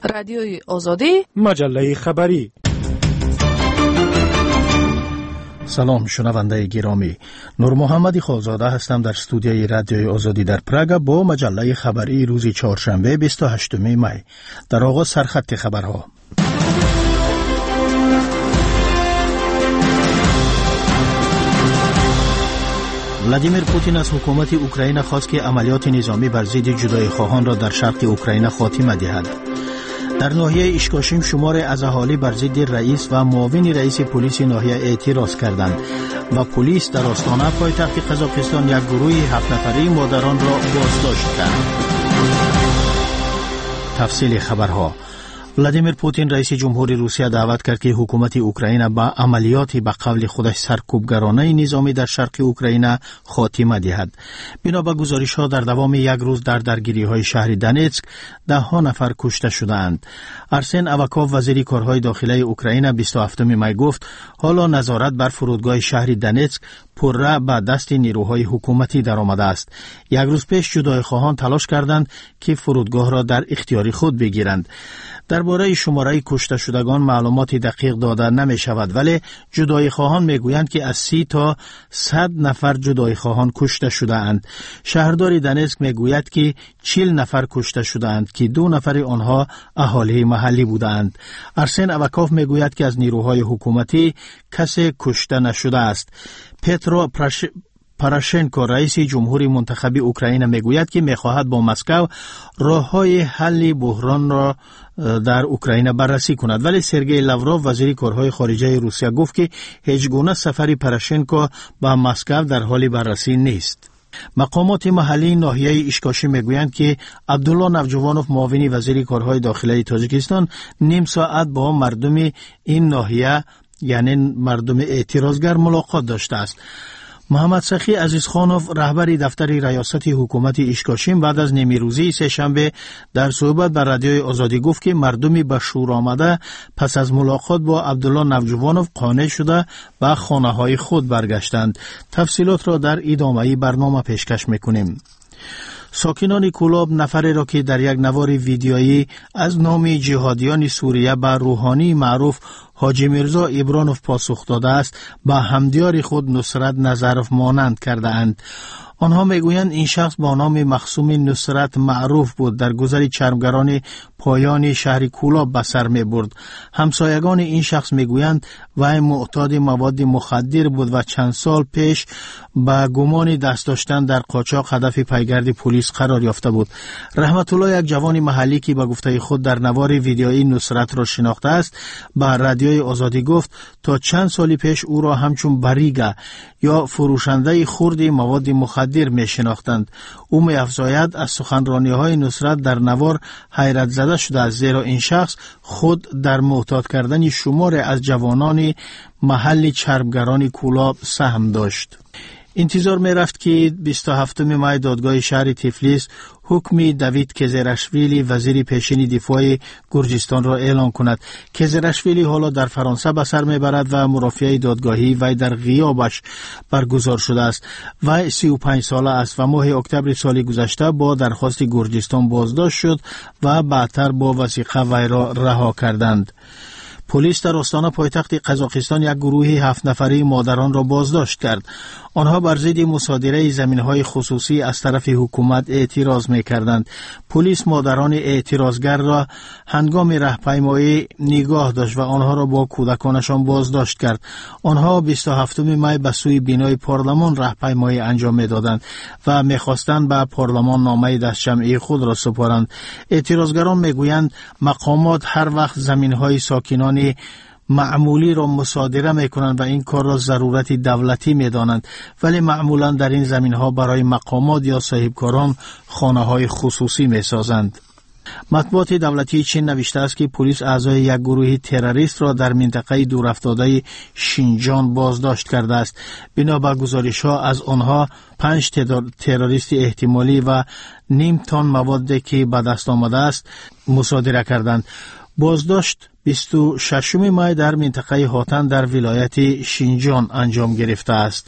رادیوی آزادی، مجله خبری. سلام شنونده گرامی، نور محمدی خالزاده هستم در استودیوی رادیوی آزادی در پراگ با مجله خبری روز چهارشنبه 28 می. در آغاز سرخط خبرها. ولادیمیر پوتین از حکومت اوکراین خواست که عملیات نظامی بر ضد جدایی‌خواهان را در شرق اوکراین خاتمه دهد. در ناحیه اشکاشیم شمار از اهالی بر ضد رئیس و معاون رئیس پلیس ناحیه اعتراض کردند و پلیس در آستانه پایتخت قزاقستان یک گروه 7 نفره مادران را بازداشت کرد. تفصیل خبرها. ولادیمیر پوتین رئیس جمهوری روسیه دعوت کرد که حکومت اوکراین با عملیاتی به قول خودش سرکوبگرانه نظامی در شرق اوکراین خاتمه دهد. بنا به گزارش‌ها در دوام یک روز در درگیری‌های شهر دنیتسک 10 نفر کشته شدند. ارسن اوکاو وزیر کارهای داخلی اوکراین 27 می گفت حالا نظارت بر فرودگاه شهر دنیتسک پرره به دست نیروهای حکومتی درآمده است. یک روز پیش جدایی‌خواهان تلاش کردند که فرودگاه را در اختیار خود بگیرند. درباره شماره کشته شدگان معلومات دقیق داده نمی شود، ولی جدایی‌خواهان می گویند که از 30 تا 100 نفر جدایی‌خواهان کشته شده اند. شهردار دنیتسک می گوید که 40 نفر کشته شده اند که 2 نفر آنها اهالی محلی بودند. ارسن اوکاف می گوید که از نیروهای حکومتی کسی کشته نشده است. پترو پاراشنکو رئیس جمهوری منتخب اوکراین میگوید که میخواهد با مسکو راههای حل بحران را در اوکراین بررسی کند، ولی سرگئی لاوروف وزیر کارهای خارجه روسیه گفت که هیچ گونه سفر پاراشنکو به مسکو در حال بررسی نیست. مقامات محلی ناحیه اشکاشی میگویند که عبدالله نوجوانوف معاون وزیر کارهای داخلی تاجیکستان نیم ساعت با مردم این ناحیه یعنی مردم اعتراضگر ملاقات داشته است. محمد سخی عزیزخانوف رهبر دفتر ریاست حکومت اشکاشیم بعد از نیمه روزی سه‌شنبه در صحبت بر رادیوی آزادی گفت که مردمی به شور آمده پس از ملاقات با عبدالله نوجوانوف قانع شده به خانه‌های خود برگشتند. تفصیلات را در ادامه برنامه پیشکش می‌کنیم. ساکنان کولاب نفری را که در یک نوار ویدیویی از نام جهادیان سوریه به روحانی معروف حاجی میرزا ابرانوف پاسخ داده است به همدیار خود نصرت نظرف مانند کرده اند. آنها میگویند این شخص با نام مخصوم نصرت معروف بود، در گذر چرمگران پایان شهر کولاب به سر می برد. همسایگان این شخص میگویند وی معتاد مواد مخدر بود و چند سال پیش با گمان دست داشتن در قاچاق هدف پیگرد پلیس قرار یافته بود. رحمت الله یک جوان محلی که به گفته خود در نوار ویدیویی نصرت را شناخته است به رادیوی آزادی گفت تا چند سال پیش او را همچون بریگا یا فروشنده خرد مواد مخدر می شناختند. او می افزاید از سخنرانی‌های نصرت در نوار حیرت زده شده است، زیرا این شخص خود در معتاد کردن شمار از جوانان محل چرمگران کولاب سهم داشت. انتظار می رفت که 27 می دادگاه شهر تفلیس حکم دوید کزراشویلی وزیر پیشین دفاع گرجستان را اعلان کند. کزراشویلی حالا در فرانسه به سر میبرد و مرافعه دادگاهی وی در غیابش برگزار شده است. وی 35 ساله است و ماه اکتبر سال گذشته با درخواست گرجستان بازداشت شد و بعدتر با وثیقه وی را رها کردند. پلیس در آستانه پایتخت قزاقستان یک گروه 7 نفره مادران را بازداشت کرد. آنها بر ضد مصادره زمین‌های خصوصی از طرف حکومت اعتراض می‌کردند. پلیس مادران اعتراضگر را هنگام راهپیمایی نگاه داشت و آنها را با کودکانشان بازداشت کرد. آنها 27 می به سوی بینای پارلمان راهپیمایی انجام می‌دادند و می‌خواستند به پارلمان نامه دستجمعی خود را سپارند. اعتراضگران می‌گویند مقامات هر وقت زمین‌های ساکنان معمولی را مصادره میکنند و این کار را ضرورت دولتی میدانند، ولی معمولا در این زمینها برای مقامات یا صاحبکاران خانه‌های خصوصی میسازند. مطبوعات دولتی چین نوشته است که پلیس اعضای یک گروه تروریست را در منطقه دورافتاده شینجان بازداشت کرده است. بنا به گزارش‌ها از آنها 5 تروریست احتمالی و نیم تن موادی که به دست آمده است مصادره کردند. بازداشت 26 می در منطقه هاتن در ولایت شینجان انجام گرفته است.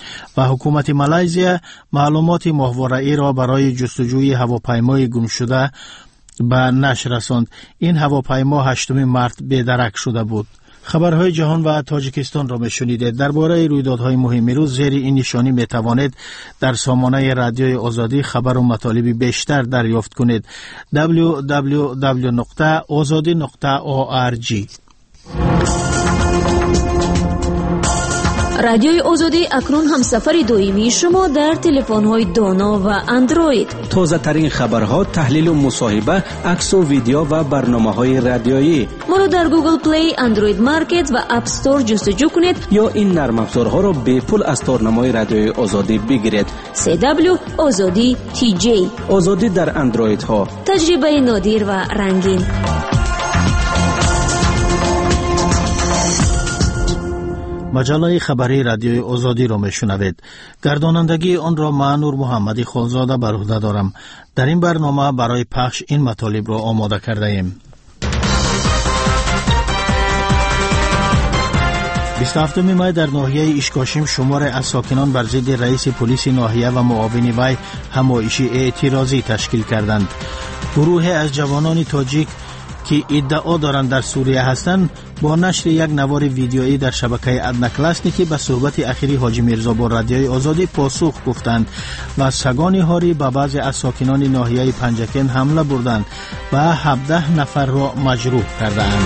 و حکومت مالزیا معلومات ماهواره‌ای را برای جستجوی هواپیمای گم شده به نشر رساند. این هواپیما 8 مارس بی‌درک شده بود. خبرهای جهان و تاجیکستان را میشنیدید. درباره رویدادهای مهم روز زیر این نشانی میتوانید در سامانه رادیوی آزادی خبر و مطالب بیشتر دریافت کنید. www.azadi.org. رادیوی آزادی اکنون هم سفر دائمی شما در تلفن‌های دانا و اندروید. تازه ترین خبرها، تحلیل و مصاحبه، عکس و ویدیو و برنامه‌های رادیویی. ما را در گوگل پلی، اندروید مارکت و اپ استور جستجو کنید یا این نرم افزارها را به پول از تارنمای رادیوی آزادی بگیرید. CW آزادی TJ. آزادی در اندروید ها. تجربه نادر و رنگین. مجله خبری رادیوی آزادی را میشنوید. گردانندگی آن را من نور محمدی خالزاده بر عهده دارم. در این برنامه برای پخش این مطالب را آماده کرده ایم. 27 می در ناحیه اشکاشیم شمار از ساکنان بر ضد رئیس پلیس ناحیه و معاون وی همایشی اعتراضی تشکیل کردند. گروه از جوانان تاجیک که ادعا دارند در سوریه هستند با نشر یک نوار ویدیویی در شبکه ادنکلاسنیکی به صحبت اخیری حاجی میرزا با رادیوی آزادی پاسخ گفتند و سگان هاری به بعضی از ساکنان ناحیه پنجکن حمله بردند و 17 نفر را مجروح کردند.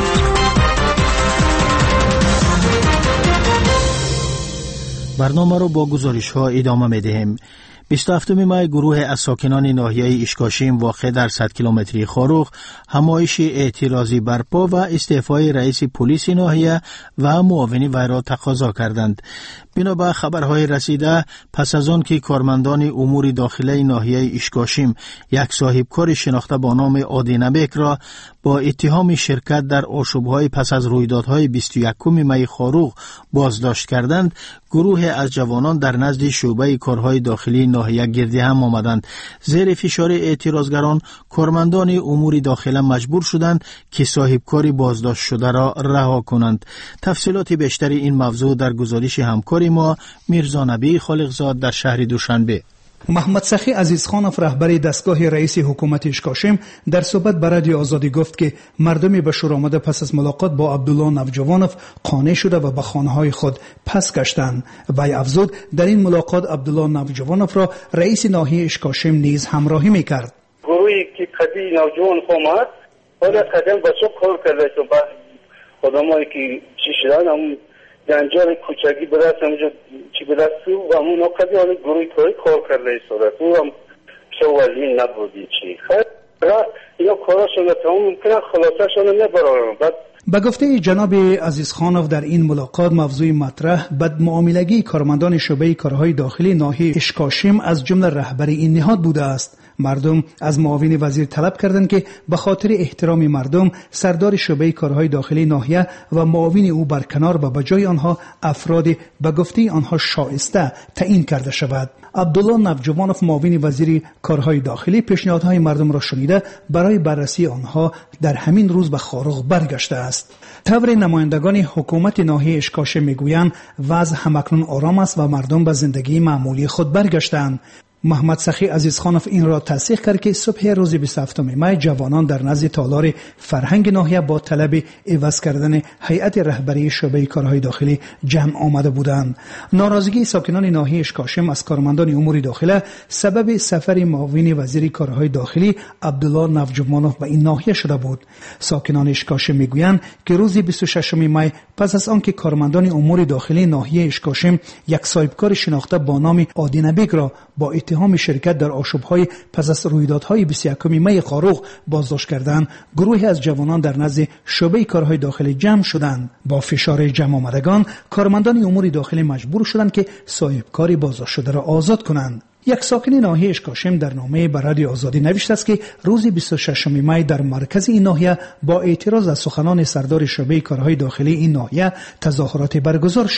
برنامه را با گزارش ها ادامه می دهیم. 27 می گروه از ساکنان ناحیه اشکاشیم واقع در 100 کیلومتری خاروخ همایش اعتراضی برپا و استعفای رئیس پلیس ناحیه و معاون وی را تقاضا کردند. بنابر خبرهای رسیده پس از آن که کارمندان امور داخلی ناحیه اشکاشیم یک صاحبکار شناخته با نام آدینبک را با اتهام شرکت در آشوب‌های پس از رویدادهای 21 می خاروخ بازداشت کردند، گروه از جوانان در نزد شعبه کارهای داخلی ناحیه گردی هم آمدند. زیر فشار اعتراضگران کارمندان امور داخلی مجبور شدند که صاحبکار بازداشت شده را رها کنند. تفصیلات بیشتری این موضوع در گزارش همکار ما میرزا نبی خالقزاد در شهر دوشنبه. محمد سخی عزیزخانوف رهبر دستگاه رئیس حکومت اشکاشم در صحبت با رادیو آزادی گفت که مردمی به شور آمده پس از ملاقات با عبدالله نوجوانوف قانع شده و به خانه‌های خود پس گشتند. وی افزود در این ملاقات عبدالله نوجوانوف را رئیس ناحیه اشکاشم نیز همراهی می‌کرد. گروهی که قدی نوجوان آمد حالا قدم با چه کار کرده تو بعد خدامایی که چی شدن هم جنجال کوچکی برست همونجا چی برست و همون قدی حالا گروهی کار کرده صورت او هم چه ولی نبودی چی خیلی اینا کاراشون تمام ممکنه خلاصشون نبرارم. بعد به گفته جناب عزیزخانوف در این ملاقات موضوع مطرح بدمعاملگی کارمندان شعبه کارهای داخلی ناحیه اشکاشم از جمله رهبر این نهاد بوده است. مردم از معاون وزیر طلب کردند که به خاطر احترام مردم سردار شعبه کارهای داخلی ناحیه و معاون او برکنار و به جای آنها افراد به گفته آنها شایسته تعیین کرده شود. عبدالله نوجوانوف معاون وزیر کارهای داخلی پیشنهادهای مردم را شنیده برای بررسی آنها در همین روز به خاروخ برگشته است. طور نمایندگان حکومت ناحیه اشکاشم میگویند وضع همکنون آرام است و مردم به زندگی معمولی خود برگشتند. محمد سخی عزیزخانوف این را تصدیق کرد که صبح روز 27 می جوانان در نزد تالار فرهنگ ناحیه با طلب عوض کردن هیئت رهبری شعبه کارهای داخلی جمع آمده بودند. ناراضگی ساکنان ناحیه اشکاشم از کارمندان امور داخلی سبب سفر معاون وزیر کارهای داخلی عبدالله نوجوانوف به این ناحیه شده بود. ساکنان اشکاشم میگویند که روز 26 می پس از آنکه کارمندان امور داخلی ناحیه اشکاشم یک صاحبکار شناخته با نام آدینبک را با اتهام شرکت در آشوب‌های پس از رویدادهای 21 می خاروخ بازداشت کردند، گروهی از جوانان در نزد شعبه کارهای داخلی جمع شدند. با فشار جمع آمدگان کارمندان امور داخلی مجبور شدند که صاحبکار بازداشت شده را آزاد کنند. یک ساکن ناحیه اشکاشم در نامه به رادیو آزادی نوشته است که روز 26 می در مرکز این ناحیه با اعتراض از سخنان سردار شعبه کارهای داخلی این ناحیه تظاهرات برگزار شد.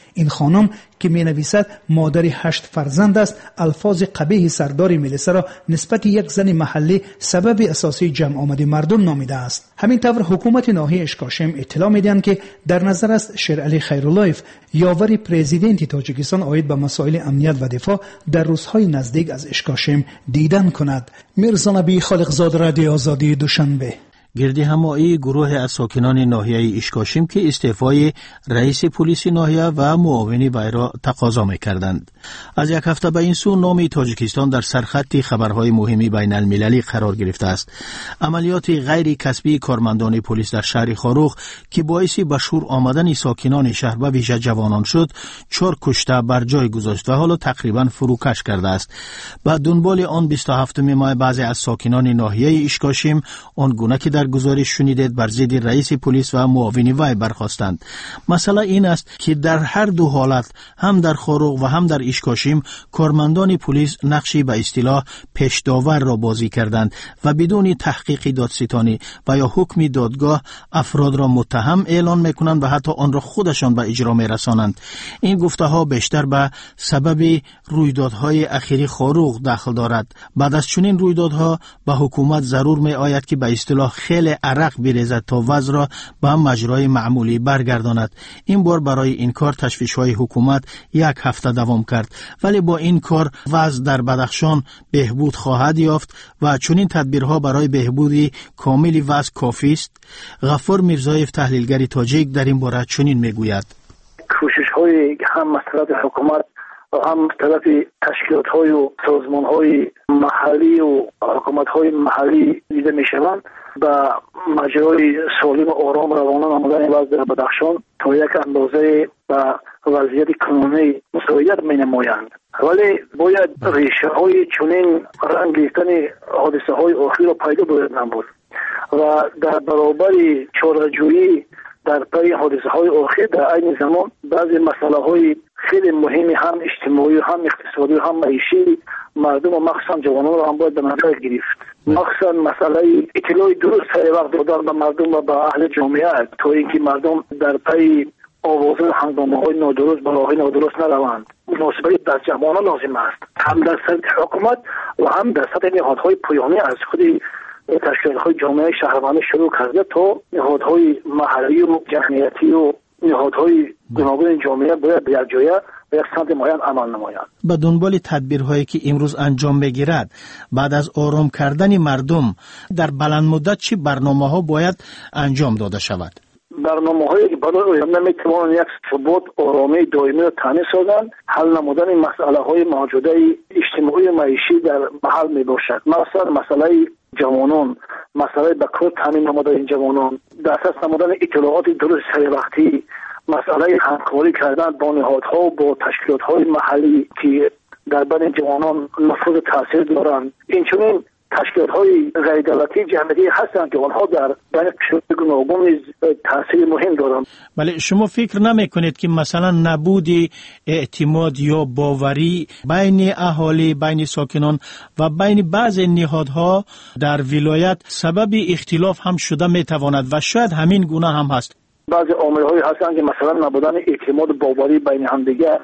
این خانم که می نویسد مادر 8 فرزند است، الفاظ قبیح سردار ملیسا را نسبت یک زن محلی سبب اساسی جمع آمد مردم نامیده است. همین طور حکومت ناحیه اشکاشم اطلاع میدهند که در نظر است شیرعلی خیراللهیف یاور پرزیدنت تاجیکستان عاید به مسائل امنیت و دفاع در روزهای نزدیک از اشکاشم دیدن کند. میرزا نبی خالقزاد، رادیو آزادی، دوشنبه. گردی همایی گروه از ساکنان ناحیه اشکاشم که استعفای رئیس پلیس ناحیه و معاون وی را تقاضا می‌کردند. از یک هفته به این سو نام تاجیکستان در سرخط خبرهای مهمی بین المللی قرار گرفته است. عملیات غیر کسبی کارمندان پلیس در شهر خاروخ که باعث به شور آمدن ساکنان شهر و ویژه جوانان شد، 4 کشته بر جای گذاشت و حالا تقریبا فروکش کرده است. با دنبال آن 27 ماه بعضی از ساکنان ناحیه اشکاشم آنگونه که در گزارش شنیدید بر ضد رئیس پلیس و معاون وی برخاستند. مسئله این است که در هر دو حالت، هم در خاروخ و هم در اشکاشم، کارمندان پلیس نقشی به اصطلاح پیشداور را بازی کردند و بدون تحقیق دادستانی و یا حکم دادگاه افراد را متهم اعلان میکنند و حتی آن را خودشان به اجرا میرسانند. این گفته ها بیشتر به سبب رویدادهای اخیری خاروخ دخل دارد. بعد از چنین رویدادها به حکومت ضرور می آید که به اصطلاح خیلی عرق بریزد تا وضع را به مجرای معمولی برگرداند. این بار برای این کار تشویش‌های حکومت 1 هفته دوام کرد، ولی با این کار وضع در بدخشان بهبود خواهد یافت و چنین تدبیرها برای بهبود کامل وضع کافی است. غفور میرزایف، تحلیلگر تاجیک، در این باره چنین میگوید: کوشش‌های هم از طرف حکومت و هم از طرف تشکیلات‌های و سازمان‌های محلی و حکومت‌های محلی دیده می‌شوند و مجرای سالم و آرام روانه نمودن وضع در بدخشان تا یک اندازه و وضعیت کنونی مساعدت می‌نمایند. ولی باید ریشه‌های چنین رنگ گرفتن حادثه‌های اخیر را پیدا باید نمود و در برابر چاره‌جویی در پی حادثه‌های اخیر در این زمان بعضی مسائل خیلی مهمی هم اجتماعی و هم اقتصادی و هم معیشی مردم و مخصوصا جوانان را هم باید به نظر گرفت. مخصوصا مسئله اطلاع درست سر وقت دادن به مردم و به اهل جامعه تا اینکه مردم در پی آوازه هنگامه‌های نادرست و راه‌های نادرست نروند. مناسبت در جوانان لازم است، هم در سطح حکومت و هم در سطح نهادهای پایانی از خود تشکیلات‌های جامعه شهروندی شروع کرده تا نهادهای محلی و جمعیتی و نهادهای گوناگون جامعه باید به یک جایه و یک سمت معین عمل نمایند. به دنبال تدبیرهایی که امروز انجام میگیرد، بعد از آرام کردن مردم در بلند مدت چه برنامه‌ها باید انجام داده شود؟ برنامه‌هایی که برای آینده می‌توانند یک ثبات آرامی دائمی را تامین سازند، حل نمودن مسائل‌های موجوده اجتماعی و معیشی در محل میباشد. مثلا مسئله جوانان، مسئله بکار تامین نمودن این جوانان، دسترس نمودن اطلاعات درست سر وقتی، مسئله همکاری کردن با نهادها و با تشکیلات‌های محلی که در بین جوانان نفوذ تاثیر دارند. این چنین تشکیلات‌های غیر دولتی جمعیتی هستند که آنها در بین گوناگون تاثیر مهم دارند. ولی شما فکر نمی‌کنید که مثلا نبود اعتماد یا باوری بین اهالی، بین ساکنان و بین بعضی نهادها در ولایت سبب اختلاف هم شده می‌تواند و شاید همین گونه هم هست؟ بعضی عامل‌هایی هستند که مثلا نبودن اعتماد باوری بین همدیگر،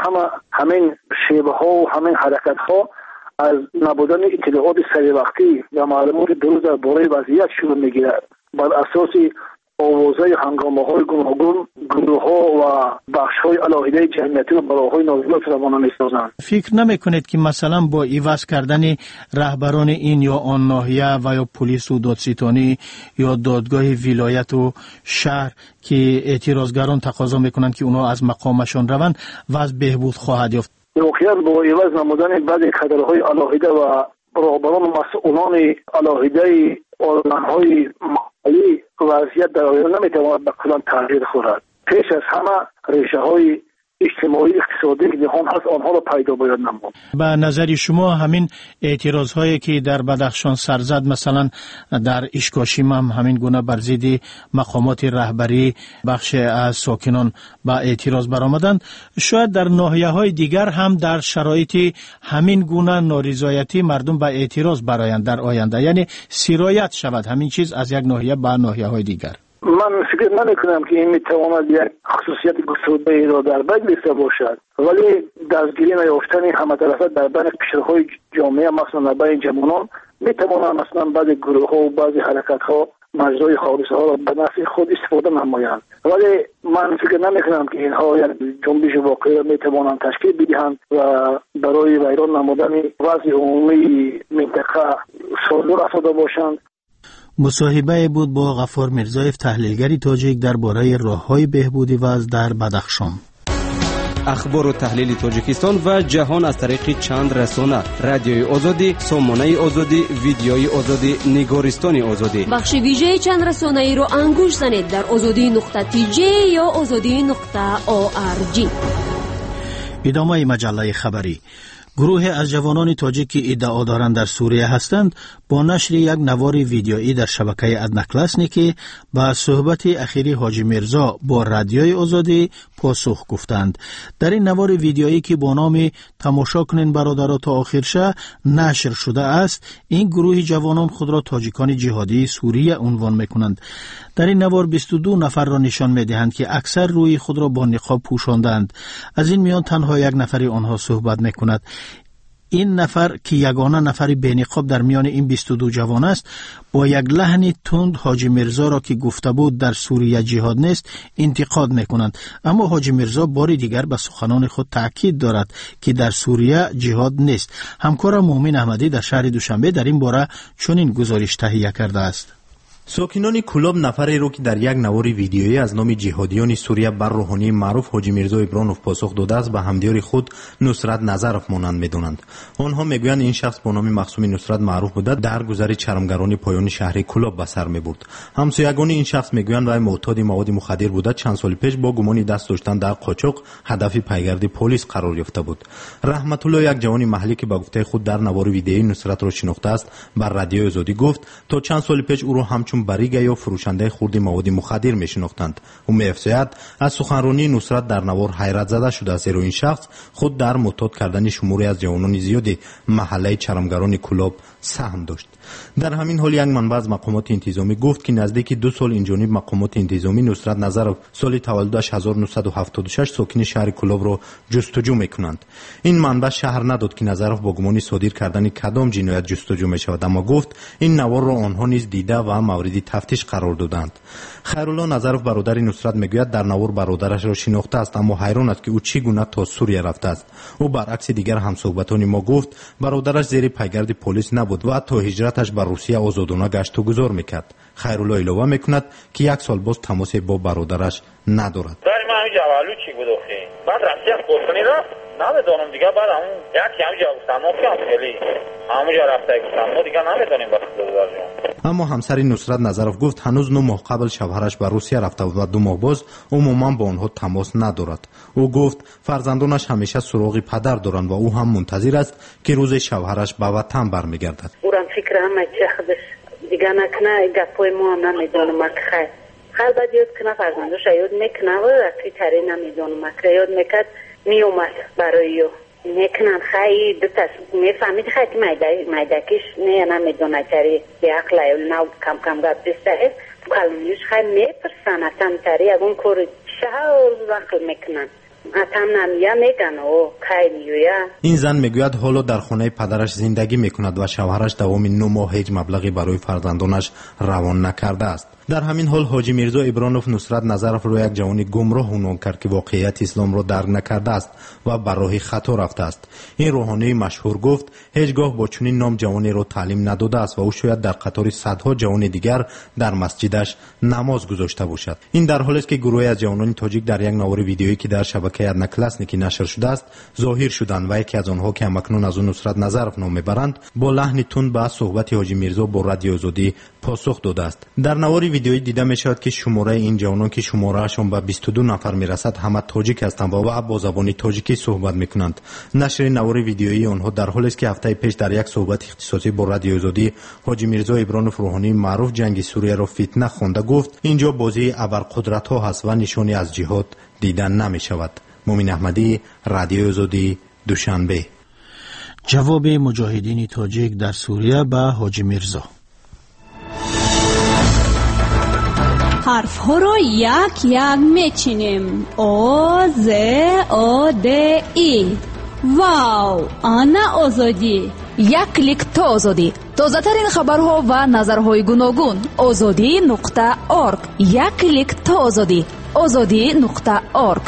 همین شیوه‌ها و همین حرکت‌ها از نبودن اطلاعات سری وقتی و معلومات درست درباره وضعیت شروع می‌گیرد. بر اساس آوازهای هنگامه‌های گوناگون گروه‌ها و بخش‌های علاهیده جمعیتی و براهای نازلات روانه می‌سازند. فکر نمی‌کنید که مثلا با عوض کردن رهبران این یا آن ناحیه و یا پلیس و دادستانی یا دادگاه ولایت و شهر که اعتراضگران تقاضا می‌کنند که اونا از مقامشان روند وضع بهبود خواهد یافت؟ واقعا با عوض نمودن بعضی کادرهای علاهیده و رهبران و مسئولان علاهیده ارگان‌های محلی وضعیت در آینده نمی‌تواند به کلان تغییر خورد. پیش از همه ریشه‌های اجتماعی اقتصادی که جهان هست آنها را پیدا باید نمود. به نظر شما همین اعتراض‌هایی که در بدخشان سر زد، مثلا در اشکاشم هم همین گونه بر ضد مقامات رهبری بخش از ساکنان با اعتراض برآمدند، شاید در ناحیه‌های دیگر هم در شرایط همین گونه نارضایتی مردم با اعتراض برآیند در آینده، یعنی سرایت شود همین چیز از یک ناحیه به ناحیه‌های دیگر؟ من فکر نمیکنم که این میتواند یک خصوصیت گسترده را در بر گرفته باشد، ولی دستگیری نیافتن همه طرفه در بین قشرهای جامعه مثلا در بین جوانان میتواند مثلا بعضی گروه ها و بعضی حرکت ها مجرای حادثه ها را به نفع خود استفاده نمایند، ولی من فکر نمیکنم که اینها یک جنبش واقعی را میتوانند تشکیل بدهند و برای ویران نمودن وضع عمومی منطقه صادر افتاده باشند. مصاحبه بود با غفار میرزایف، تحلیلگری تاجیک درباره راه‌های بهبودی وضع در بدخشان. اخبار و تحلیل تاجیکستان و جهان از طریق چند رسانه: رادیوی آزادی، سامانه آزادی، ویدیوی آزادی، نگارستان آزادی. بخش ویژه چند رسانه ای رو انگوش زنید در azadi.tj یا azadi.org. ادامه مجله خبری. گروه از جوانان تاجیک که ادعا دارند در سوریه هستند با نشر یک نوار ویدیویی در شبکه ادناکلاسنیکی به صحبت اخیری حاجی میرزا با رادیوی آزادی پاسخ گفتند. در این نوار ویدیویی که با نام تماشا کنین برادرها تا آخر شه نشر شده است، این گروه جوانان خود را تاجیکان جهادی سوریه عنوان میکنند. در این نوار 22 نفر را نشان میدهند که اکثر روی خود را با نقاب پوشاندند. از این میان تنها یک نفری آنها صحبت میکند. این نفر که یگانه نفری بینقاب در میان این 22 جوان است، با یک لحن تند حاجی میرزا را که گفته بود در سوریه جهاد نیست انتقاد میکنند، اما حاجی میرزا بار دیگر به سخنان خود تاکید دارد که در سوریه جهاد نیست. همکار مومن احمدی در شهر دوشنبه در این باره چنین گزارش تهیه کرده است. ساکنان کلاب نفری رو که در یک نوار ویدیویی از نام جهادیان سوریه بر روحانی معروف حاجی میرزا ابرانوف پاسخ داده است به همدیار خود نصرت نظرف مانند میدونند. آنها میگویند این شخص با نام مخصوم نصرت معروف بوده در گذر چرمگرانی پایانی شهر کلاب به سر میبرد. همسایگان این شخص میگویند وی معتاد مواد مخدر بوده، چند سال پیش با گمان دست داشتن در قاچاق هدف پیگرد پلیس قرار یافته بود. رحمت الله، یک جوان محلی که با گفته خود در نوار ویدیویی نصرت را شناخته است، بر رادیو آزادی گفت تا چند سال پیش او را همچون بریگه یا فروشنده خرد مواد مخدر میشناختند. او می‌افزاید از سخنرانی نصرت در نوار حیرت زده شده است، زیرا این شخص خود در معتاد کردن شماری از جوانان زیادی محله چرمگران کلاب سهم داشت. در همین حال یک منبع از مقامات انتظامی گفت که نزدیک 2 سال این جانب مقامات انتظامی نصرت نظرف سال تولدش 1976 ساکن شهر کلاب را جستجو میکنند. این منبع شهر نداد که نظرف با گمان صادر کردن کدام جنایت جستجو میشود، اما گفت این نوار را آنها نیز دیده و مورد تفتیش قرار دادند. خیرالله نظرف برادر نصرت میگوید در نوار برادرش را شناخته است، اما حیران است که او چگونه تا سوریه رفته است. او برعکس دیگر همصحبتان ما گفت برادرش زیر پیگرد پلیس نبود و تا هجرتش به روسیه آزادانه گشت و گذار میکرد. خیرالله اضافه میکند که 1 سال باز تماس با برادرش ندارد. من همینجا اولو چی بود اخی بعد رفتی از قرصانی رفت نمیدونم دیگه، بعد همون یکی همینجا گفتم که خیلی همونجا رفته گفتم دیگه نمیدونیم بس دادر. اما همسر نصرت نظرف گفت هنوز 9 ماه قبل شوهرش به روسیه رفته و 2 ماه باز عموما با آنها تماس ندارد. او گفت فرزندانش همیشه سراغ پدر دارند و او هم منتظر است که روز شوهرش به وطن برمیگردد. اونم فکرم چه خودش دیگه نکنه گپای ما هم نمیدونم که خیلی بعد یاد کنه فرزندش یاد میکنه و رفتی تری نمیدونم که یاد میکرد میومد برای میکنن خیلی دوست میفهمید خیلی میدکش نمیدونه تری به عقل نو کم کم گپ بسته کلونیش خیلی میپرسن اتم تری اون کار شهر وقت میکنن اتم نمیه میگن او خیلی. این زن میگوید حالا در خانه پدرش زندگی میکند و شوهرش دوام 9 ماه هیچ مبلغی برای فرزندانش روان نکرده است. در همین حال حاجی میرزا ابرانوف نصرت نظرف را یک جوان گمراه عنوان کرد که واقعیت اسلام را درک نکرده است و بر راه خطا رفته است. این روحانی مشهور گفت هیچگاه با چنین نام جوانی را تعلیم نداده است و او شاید در قطار صدها جوان دیگر در مسجدش نماز گذاشته باشد. این در حالی است که گروهی از جوانان تاجیک در یک نوار ویدیویی که در شبکه ادناکلاسنیکی نشر شده است ظاهر شدند و یکی از آنها که همکنون از نصرت نظرف نام میبرند با لحن تند به صحبت حاجی میرزا با رادیو آزادی پاسخ داده است. در نوار ویدیویی دیده می شود که شماره این جوانان که شمارهشان به 22 نفر می رسد همه تاجیک هستند و با زبان تاجیکی صحبت می کنند. نشر نوار ویدیویی آنها در حالی است که هفته پیش در یک صحبت اختصاصی با رادیو آزادی حاجی میرزا ابرانوف روحانی معروف جنگ سوریه را فتنه خوانده گفت اینجا بازی ابرقدرت ها هست و نشانی از جهاد دیدن نمی شود. مومن احمدی، رادیو آزادی، دوشنبه. جواب مجاهدین تاجیک در سوریه به حاجی میرزا. حرف‌ها را یک یک میچینیم. آ ز آ د ای. واو، آنا آزادی. یک کلیک تا آزادی. تازه ترین خبرها و نظرهای گوناگون. azadi.org. یک کلیک تا آزادی. azadi.org.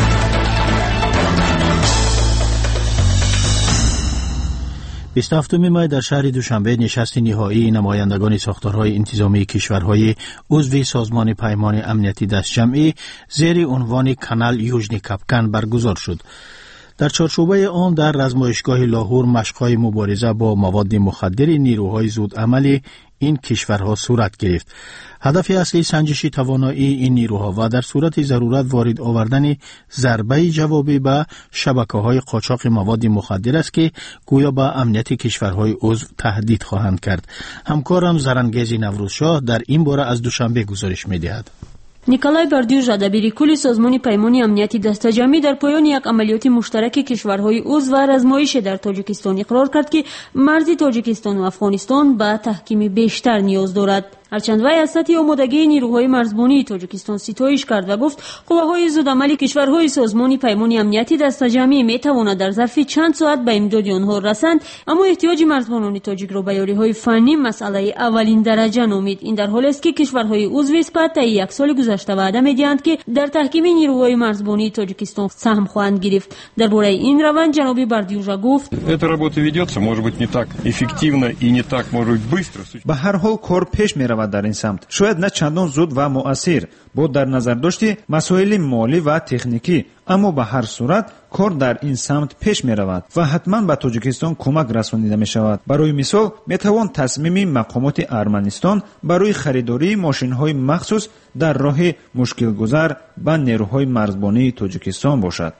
27 می در شهر دوشنبه نشست نهایی نمایندگان ساختارهای انتظامی کشورهای عضو سازمان پیمان امنیتی دستجمعی زیر عنوان کانال یوژنی کپکن برگزار شد. در چارچوبه آن در رزمایشگاه لاهور مشق‌های مبارزه با مواد مخدر نیروهای زودعمل این کشورها صورت گرفت. هدف اصلی سنجش توانایی این نیروها و در صورت ضرورت وارد آوردن ضربه جوابی به شبکه‌های قاچاق مواد مخدر است که گویا به امنیت کشورهای عضو تهدید خواهند کرد. همکارم زرنگیز نوروزشاه در این باره از دوشنبه گزارش می‌دهد. نیکولای باردیوژا دبیر کل سازمان پیمان امنیتی دستجمعی در پایان یک عملیات مشترک کشورهای عضو و رزمایش در تاجیکستان اقرار کرد که مرز تاجیکستان و افغانستان به تحکیم بیشتر نیاز دارد. هرچند وی از سطح آمادگی نیروهای مرزبانی تاجیکستان ستایش کرد و گفت قوه‌های زودعمل کشورهای سازمان پیمان امنیتی دستجمعی می‌تواند در ظرف چند ساعت به امداد آنها رسند، اما احتیاج مرزبانان تاجیک را به یاری‌های فنی مسئله اولین درجه نامید. این در حالی است که کشورهای عضو اسپات تا یک سال گذشته وعده می‌دهند که در تحکیم نیروهای مرزبانی تاجیکستان سهم خواهند گرفت. درباره این روند جناب باردیوژا گفت: "Эта работа ведется, может быть, не так эффективно и не так, может быть, быстро." به هر حال کار پیش می‌رود در این سمت، شاید نه چندان زود و مؤثر با در نظر داشتی مسائل مالی و تکنیکی، اما به هر صورت کار در این سمت پیش می رود و حتما به تاجیکستان کمک رسانیده می شود. برای مثال می توان تصمیم مقامات ارمنستان برای خریداری ماشین های مخصوص در راه مشکل گذر به نیروهای مرزبانی تاجیکستان باشد.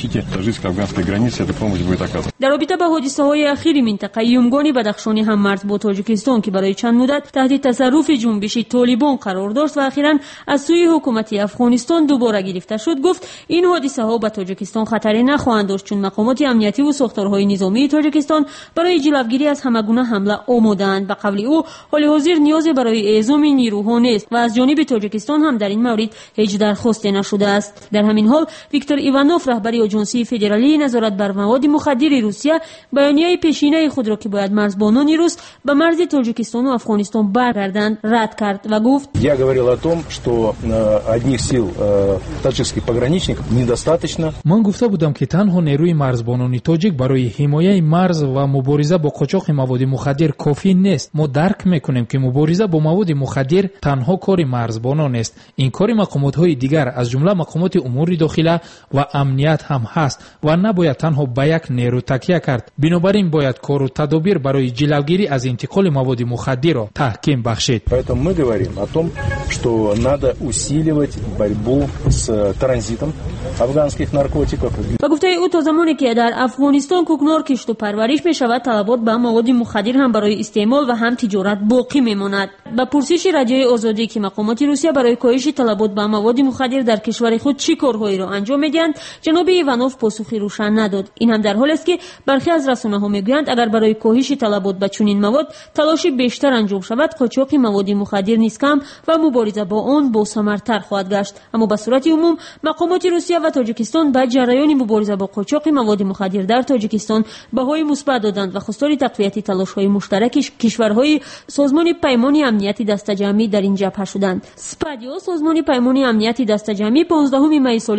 در رابطه با حادثه های اخیر منطقه یومگان بدخشانی هم مرز با تاجیکستان که برای چند مدت تحت تصرف جنبش طالبان قرار داشت و اخیراً از سوی حکومت افغانستان دوباره گرفته شد، گفت این حادثه ها به تاجیکستان خطری نخواهند داشت چون مقامات امنیتی و ساختارهای نظامی تاجیکستان برای جلوگیری از همگونه حمله آماده‌اند. به قول او حال حاضر نیازی برای اعزام نیروها نیست و از جانب تاجیکستان هم در این مورد هیچ درخواستی نشده است. در همین حال ویکتور ایوانوف رهبر آژانس فدرالی نظارت بر مواد مخدر روسیه بیانیه پیشینه خود را که باید مرزبانان روس به مرز تاجیکستان و افغانستان برگردند رد کرد و گفت: "Я говорил о том, что одних сил таджикских пограничников недостаточно." من گفته بودم که تنها نیروی مرزبانان تاجیک برای حمایت مرز و مبارزه با قاچاق مواد مخدر کافی نیست. ما درک میکنیم که مبارزه با مواد مخدر تنها کار مرزبانان است. این کار مقامات دیگر از جمله مقامات امور داخله و امنیت هم هست و نباید تنها به یک نیرو تکیه کرد. بنابراین باید کار و تدابیر برای جلوگیری از انتقال مواد مخدر را تحکیم بخشید. Поэтому мы говорим о том, что надо усиливать борьбу с транзитом афганских наркотиков. و گفته او تا زمانی که در افغانستان کوکنار کشت و پرورش می شود طلبات به مواد مخدر هم برای استعمال و هم تجارت باقی می ماند. با پرسش رادیوی آزادی که مقامات روسیه برای کاهش طلبات به مواد مخدر در کشور خود چه کارهایی را انجام میدهند، جناب ایوانوف پاسخی روشن نداد. این هم در حالی است که برخی از رسانه‌ها میگویند اگر برای کاهش طلبات به چنین مواد تلاش بیشتر انجام شود، قاچاق مواد مخدر نیز کم و مبارزه با آن باثمرتر خواهد گشت. اما به صورت عموم مقامات روسیه و تاجیکستان به جریان مبارزه با قاچاق مواد مخدر در تاجیکستان بهای مثبت دادند و خواستار تقویت تلاش‌های مشترک کشورهای سازمان پیمان امنیتی دستجمعی در این جبهه شدند. سپادیو سازمان پیمان امنیتی دستجمعی 15 می سال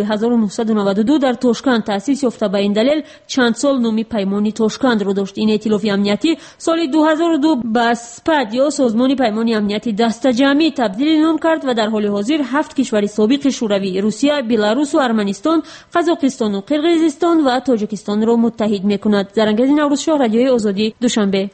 1992 در تاشکند تأسیس یافته. به این دلیل چند سال نام پیمان تاشکند را داشت. این ائتلاف امنیتی سال 2002 به سپادیو سازمان پیمان امنیتی دستجمعی تبدیل نام کرد و در حال حاضر 7 کشور سابق شوروی، روسیه، بلاروس و ارمنستان، قزاقستان و قرقیزستان و تاجیکستان را متحد می‌کند. زرنگیز نوروزشاه، رادیوی آزادی، دوشنبه.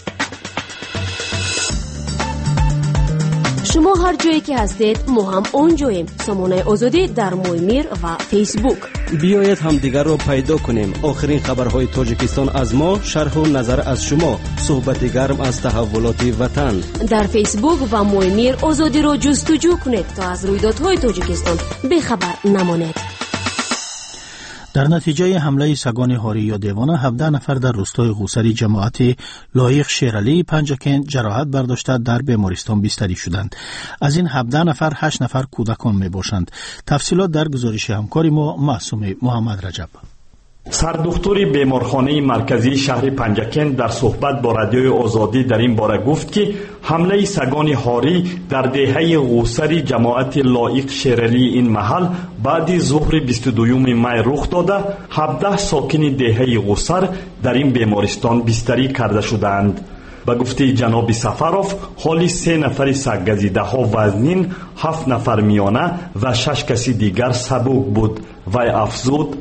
شما هر جایی که هستید ما هم اونجاییم. سامانه آزادی در مویمیر و فیسبوک. بیایید هم دیگر رو پیدا کنیم. آخرین خبرهای تاجیکستان از ما، شرح و نظر از شما، صحبت گرم از تحولات وطن. در فیسبوک و مویمیر آزادی رو جستجو کنید تا از رویدادهای تاجیکستان بخبر نمانید. در نتیجه حمله سگان هاری یا دیوانه 17 نفر در روستای قوسری جماعت لایق شیرالی پنجکند جراحت برداشته در بیمارستان بستری شدند. از این 17 نفر 8 نفر کودکان می باشند. تفصیلات در گزارش همکار ما معصوم محمد رجب. سردکتر بیمارخانه مرکزی شهر پنجکند در صحبت با رادیوی آزادی در این باره گفت که حمله سگان هاری در دهه قوسری جماعت لایق شیرالی این محل بعد ظهر 22 می رخ داده 17 ساکن دهه قوسر در این بیمارستان بستری کرده شدند. به گفته جناب سفروف حال 3 نفر سگ‌گزیده ها وزنین، 7 نفر میانه و 6 کسی دیگر سبک بود. وی افزود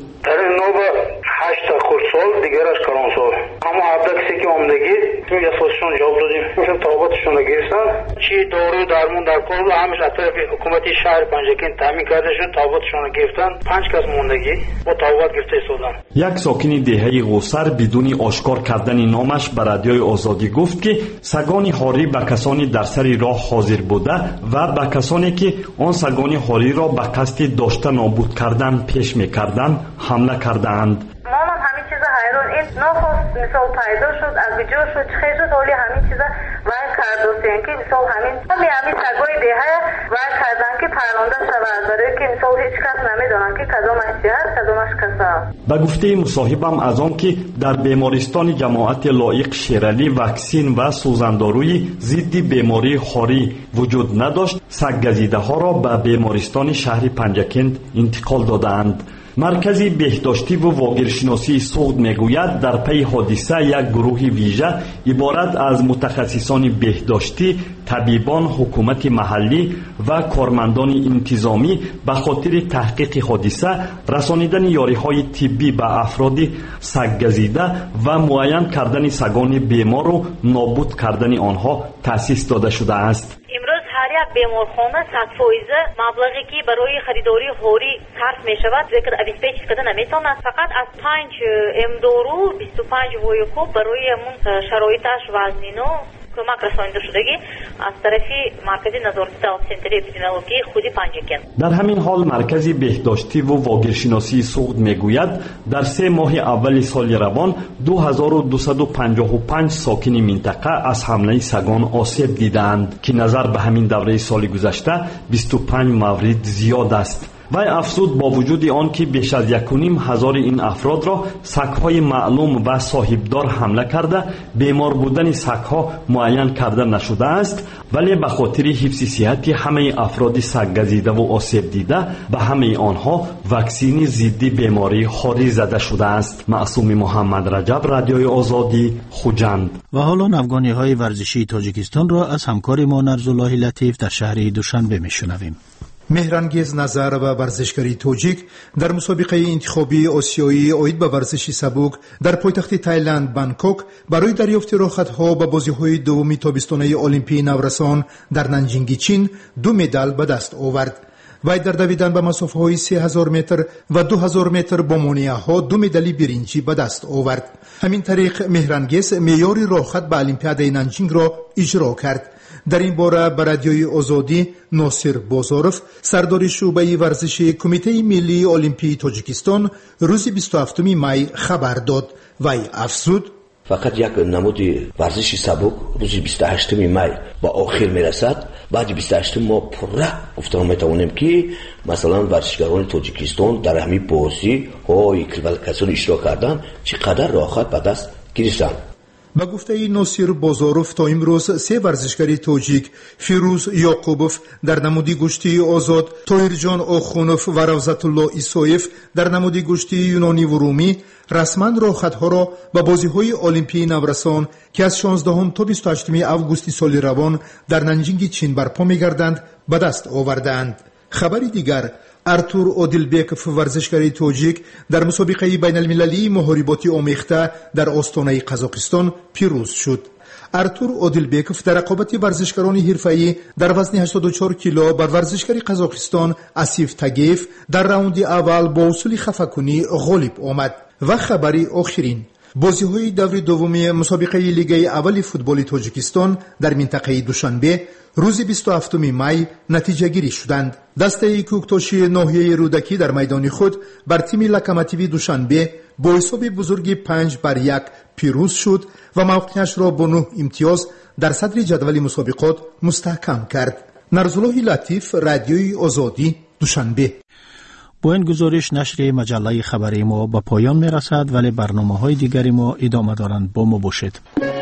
دیگرش کرانسال اما 17 کسی که آمدگی تو یاسوسشون جواب دادیم مثلا طلباتشون رو گرفتن چی دارو درمون در کل همش از طرف حکومتی شهر پنجکند تامین کرده شد. طلباتشون رو گرفتن 5 کس موندگی با طلبات گرفته شدن. یک ساکن دهه قوسر بدون آشکار کردن نامش به رادیوی آزادی گفت که سگان هاری به کسانی در سر راه حاضر بوده و به کسانی که آن سگان هاری را به قصد داشته نابود کردن پیش می‌کردند حمله کردند. این نخواست مثال پیدا شد از بجا شد چه شد حالی همین چیزا وای کردوستین که مثال همین سگای دیگه وای کردن که پرونده شود برای که مثال هیچ کس نمیدونن که کدامش چی هست کدامش کسا. به گفته مصاحبم از آن که در بیمارستان جماعت لایق شیرالی واکسین و سوزنداروی ضد بیماری هاری وجود نداشت، سگ‌گزیده ها را به بیمارستان شهر پنجکند انتقال دادند. مرکزی بهداشتی و واگیرشناسی سوخت میگوید در پی حادثه یک گروه ویژه عبارت از متخصصان بهداشتی، طبیبان، حکومت محلی و کارمندان انتظامی به خاطر تحقیق حادثه، رسانیدن یاریهای طبی به افراد سگ‌گزیده و معاین کردن سگان بیمار و نابود کردن آنها تأسیس داده شده است. یک بیمارخانه 100% مبلغی که برای خریداری هوری صرف می شود ذکر ابیسپیچ کده نمیتونه. فقط از 5 امدارو 25 ویکو برای همون شرایطش وزنینو کمک رسانیده شدگی از طرفی مرکزی نظارت سنتر اپیدمیولوژی خودی پنجکند. در همین حال مرکزی بهداشتی و واگیرشناسی سوخت میگوید در 3 ماه اول سال روان 2255 ساکن منطقه از حمله سگان آسیب دیدند که نظر به همین دوره سال گذشته 25 مورد زیاد است. وی افزود با وجود آن که بیش از 1,500 این افراد را سگ‌های معلوم و صاحبدار حمله کرده بیمار بودن سگ‌ها معین کرده نشده است، ولی به خاطر حفظ صحت همه افراد سگ‌گزیده و آسیب دیده به همه آنها واکسین ضد بیماری هاری زده شده است. معصوم محمد رجب، رادیوی آزادی، خوجند. و حالا افغانی‌های ورزشی تاجیکستان را از همکار ما نرزالله لطیف در شهر دوشنبه میشنویم. مهرانگیز نظر و ورزشکاری توجیک در مسابقه انتخابی آسیایی اوید به ورزش سبک در پایتخت تایلند بانکوک برای دریافت راحت‌ها به بازی‌های دوم تابستانه المپی نورسان در نانجینگ چین 2 مدال به دست آورد. وی در دویدن به مسافه‌های 3000 متر و 2000 متر با مانعه‌ها 2 مدال برنجی به دست آورد. همین طریق مهرانگیز معیار راحت به المپیاد نانجینگ را اجرا کرد. در این باره به رادیوی آزادی ناصر بازارف سردار شعبه ورزشی کمیته ملی المپی تاجیکستان روز 27 می خبر داد. وی افزود فقط یک نمود ورزش سبک روز 28 می با آخر می رسد. بعد 28 ما پره گفتم میتوانیم که مثلا ورزشکاران تاجیکستان در همین بازی های کسانی اشتراک کردن چقدر راحت به دست گرفتند. با گفته ناصر بازاروف تا امروز 3 ورزشکار تاجیک فیروز یعقوبوف در نمودی گشتی آزاد، طاهرجان آخونوف و روزت الله ایسایف در نمودی گشتی یونانی و رومی رسما راحت‌ها را به بازی‌های المپی نورسان که از 16 تا 28 آگوست سال روان در نانجینگ چین برپا می‌گردند به دست آوردند. خبری دیگر، ارتور اودیلبیکوف ورزشکار تاجیک در مسابقه بین المللی محاربات آمیخته در آستانه قزاقستان پیروز شد. ارتور اودیلبیکوف در رقابت ورزشکاران حرفه‌ای در وزن 84 کیلو بر ورزشکار قزاقستان اسیف تاگیف در راوند اول با اصول خفاکنی غالب آمد. و خبری آخرین، بازی‌های دور دوم مسابقه لیگ اول فوتبال تاجیکستان در منطقه دوشنبه روز 27 می نتیجه گیری شدند. دسته کوکتوشی ناحیه رودکی در میدان خود بر تیم لوکوموتیو دوشنبه با حساب بزرگی 5-1 پیروز شد و موقعیتش را با 9 امتیاز در صدر جدول مسابقات مستحکم کرد. نرزالله لطیف، رادیوی آزادی، دوشنبه. با این گزارش نشر مجله خبری ما به پایان می رسد، ولی برنامه های دیگری ما ادامه دارند. با ما باشید.